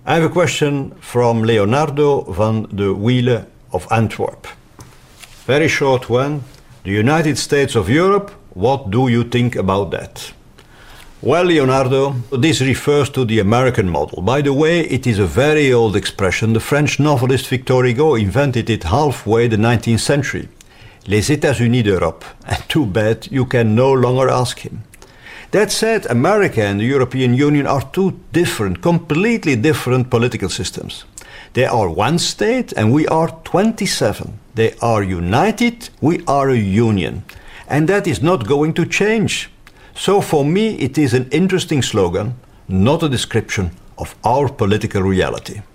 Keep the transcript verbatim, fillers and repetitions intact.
I have a question from Leonardo van de Wiele of Antwerp. Very short one. The United States of Europe, what do you think about that? Well, Leonardo, this refers to the American model. By the way, it is a very old expression. The French novelist Victor Hugo invented it halfway the nineteenth century. Les États-Unis d'Europe. And too bad you can no longer ask him. That said, America and the European Union are two different, completely different political systems. They are one state and we are twenty-seven. They are united, we are a union. And that is not going to change. So for me it is an interesting slogan, not a description of our political reality.